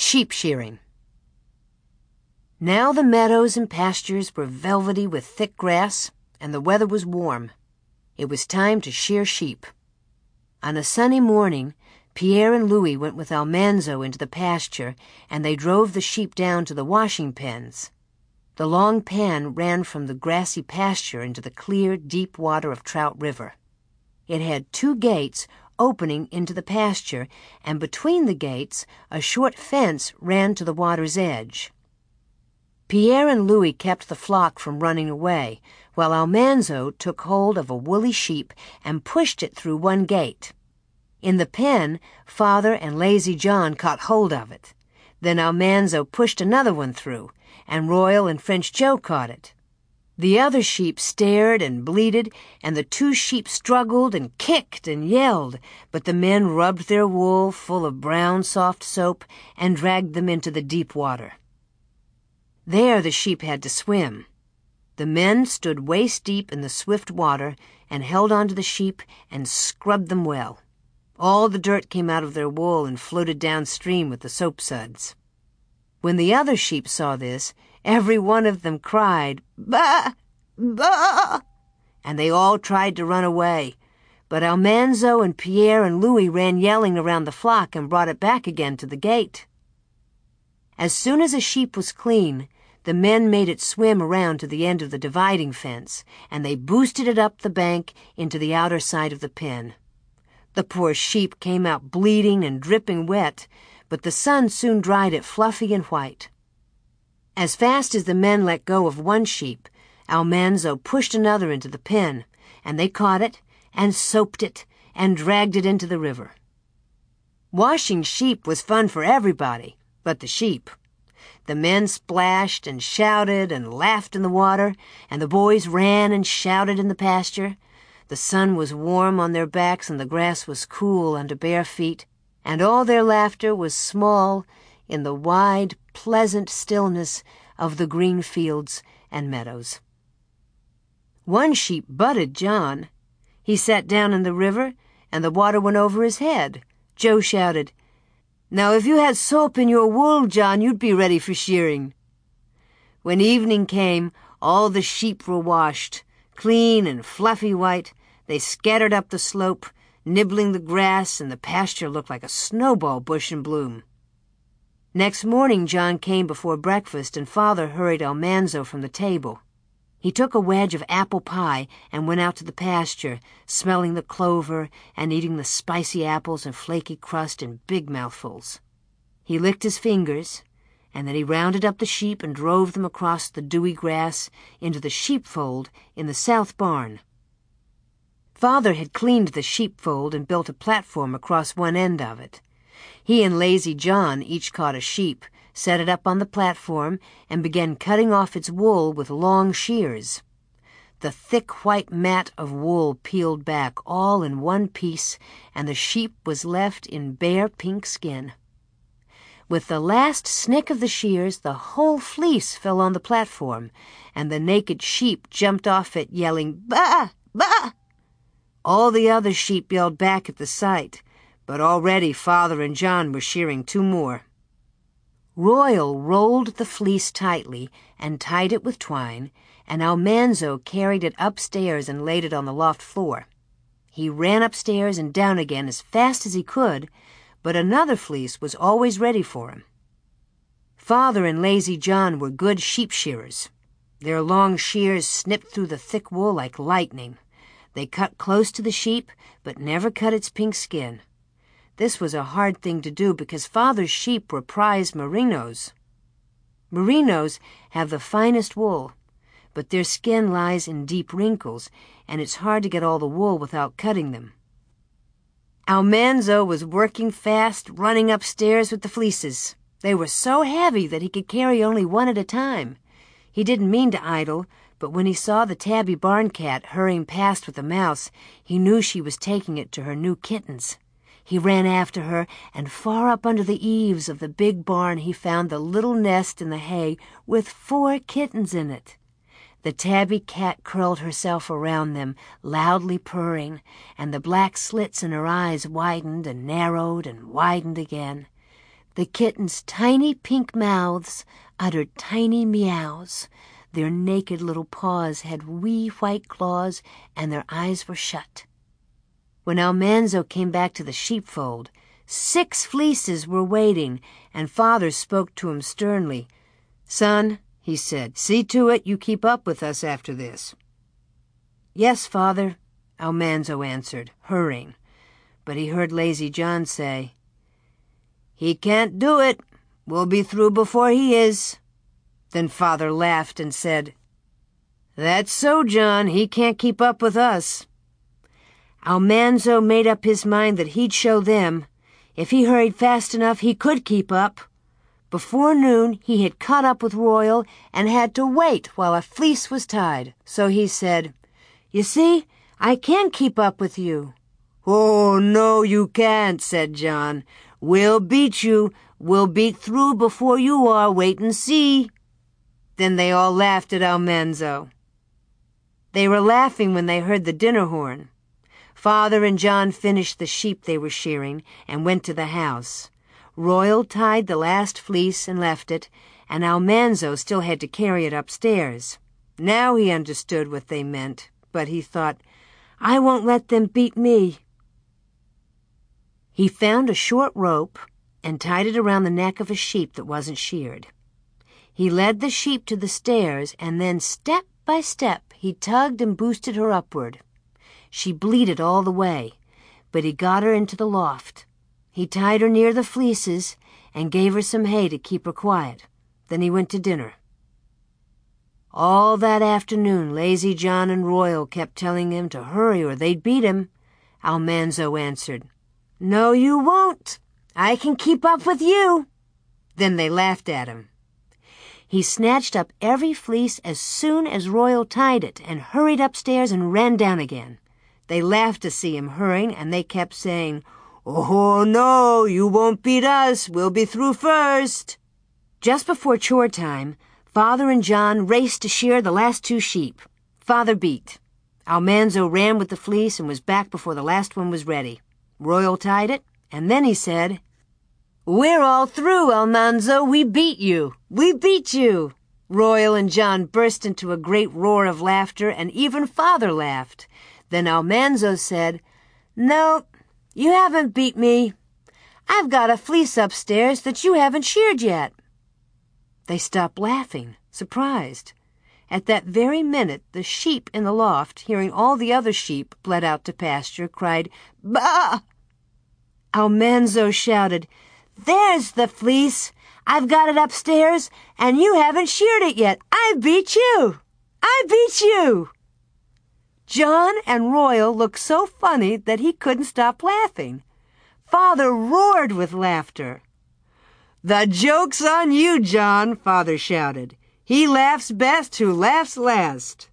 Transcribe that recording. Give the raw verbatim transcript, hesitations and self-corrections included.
Sheep shearing. Now the meadows and pastures were velvety with thick grass, and the weather was warm. It was time to shear sheep. On a sunny morning, Pierre and Louis went with Almanzo into the pasture, and they drove the sheep down to the washing pens. The long pen ran from the grassy pasture into the clear, deep water of Trout River. It had two gates opening into the pasture, and between the gates a short fence ran to the water's edge. Pierre and Louis kept the flock from running away, while Almanzo took hold of a woolly sheep and pushed it through one gate. In the pen, Father and Lazy John caught hold of it. Then Almanzo pushed another one through, and Royal and French Joe caught it. The other sheep stared and bleated, and the two sheep struggled and kicked and yelled, but the men rubbed their wool full of brown soft soap and dragged them into the deep water. There the sheep had to swim. The men stood waist-deep in the swift water and held onto the sheep and scrubbed them well. All the dirt came out of their wool and floated downstream with the soap suds. When the other sheep saw this, every one of them cried, "Bah! Bah!" and they all tried to run away. But Almanzo and Pierre and Louis ran yelling around the flock and brought it back again to the gate. As soon as a sheep was clean, the men made it swim around to the end of the dividing fence, and they boosted it up the bank into the outer side of the pen. The poor sheep came out bleeding and dripping wet, but the sun soon dried it fluffy and white. As fast as the men let go of one sheep, Almanzo pushed another into the pen, and they caught it and soaped it and dragged it into the river. Washing sheep was fun for everybody but the sheep. The men splashed and shouted and laughed in the water, and the boys ran and shouted in the pasture. The sun was warm on their backs and the grass was cool under bare feet, and all their laughter was small in the wide, pleasant stillness of the green fields and meadows. One sheep butted John. He sat down in the river, and the water went over his head. Joe shouted, "Now if you had soap in your wool, John, you'd be ready for shearing." When evening came, all the sheep were washed. Clean and fluffy white, they scattered up the slope, nibbling the grass, and the pasture looked like a snowball bush in bloom. Next morning John came before breakfast, and Father hurried Almanzo from the table. He took a wedge of apple pie and went out to the pasture, smelling the clover and eating the spicy apples and flaky crust in big mouthfuls. He licked his fingers, and then he rounded up the sheep and drove them across the dewy grass into the sheepfold in the south barn. Father had cleaned the sheepfold and built a platform across one end of it. He and Lazy John each caught a sheep, set it up on the platform, and began cutting off its wool with long shears. The thick white mat of wool peeled back all in one piece, and the sheep was left in bare pink skin. With the last snick of the shears, the whole fleece fell on the platform, and the naked sheep jumped off it, yelling, "Bah! Bah!" All the other sheep yelled back at the sight, but already Father and John were shearing two more. Royal rolled the fleece tightly and tied it with twine, and Almanzo carried it upstairs and laid it on the loft floor. He ran upstairs and down again as fast as he could, but another fleece was always ready for him. Father and Lazy John were good sheep shearers. Their long shears snipped through the thick wool like lightning. They cut close to the sheep, but never cut its pink skin. This was a hard thing to do because Father's sheep were prize merinos. Merinos have the finest wool, but their skin lies in deep wrinkles, and it's hard to get all the wool without cutting them. Almanzo was working fast, running upstairs with the fleeces. They were so heavy that he could carry only one at a time. He didn't mean to idle, but when he saw the tabby barn cat hurrying past with a mouse, he knew she was taking it to her new kittens. He ran after her, and far up under the eaves of the big barn he found the little nest in the hay with four kittens in it. The tabby cat curled herself around them, loudly purring, and the black slits in her eyes widened and narrowed and widened again. The kittens' tiny pink mouths uttered tiny meows. Their naked little paws had wee white claws, and their eyes were shut. When Almanzo came back to the sheepfold, six fleeces were waiting, and Father spoke to him sternly. "Son," he said, "see to it you keep up with us after this." "Yes, Father," Almanzo answered, hurrying. But he heard Lazy John say, "He can't do it. We'll be through before he is." Then Father laughed and said, "That's so, John. He can't keep up with us." Almanzo made up his mind that he'd show them. If he hurried fast enough, he could keep up. Before noon, he had caught up with Royal and had to wait while a fleece was tied. So he said, "You see, I can keep up with you." "Oh, no, you can't," said John. "We'll beat you. We'll beat through before you are. Wait and see." Then they all laughed at Almanzo. They were laughing when they heard the dinner horn. Father and John finished the sheep they were shearing and went to the house. Royal tied the last fleece and left it, and Almanzo still had to carry it upstairs. Now he understood what they meant, but he thought, "I won't let them beat me." He found a short rope and tied it around the neck of a sheep that wasn't sheared. He led the sheep to the stairs, and then step by step he tugged and boosted her upward. She bleated all the way, but he got her into the loft. He tied her near the fleeces and gave her some hay to keep her quiet. Then he went to dinner. All that afternoon, Lazy John and Royal kept telling him to hurry or they'd beat him. Almanzo answered, "No, you won't. I can keep up with you." Then they laughed at him. He snatched up every fleece as soon as Royal tied it and hurried upstairs and ran down again. They laughed to see him hurrying, and they kept saying, "Oh, no, you won't beat us. We'll be through first." Just before chore time, Father and John raced to shear the last two sheep. Father beat. Almanzo ran with the fleece and was back before the last one was ready. Royal tied it, and then he said, "We're all through, Almanzo. We beat you. We beat you." Royal and John burst into a great roar of laughter, and even Father laughed. Then Almanzo said, "No, you haven't beat me. I've got a fleece upstairs that you haven't sheared yet." They stopped laughing, surprised. At that very minute, the sheep in the loft, hearing all the other sheep bled out to pasture, cried, "Bah!" Almanzo shouted, "There's the fleece. I've got it upstairs, and you haven't sheared it yet. I beat you. I beat you." John and Royal looked so funny that he couldn't stop laughing. Father roared with laughter. "The joke's on you, John," Father shouted. "He laughs best who laughs last."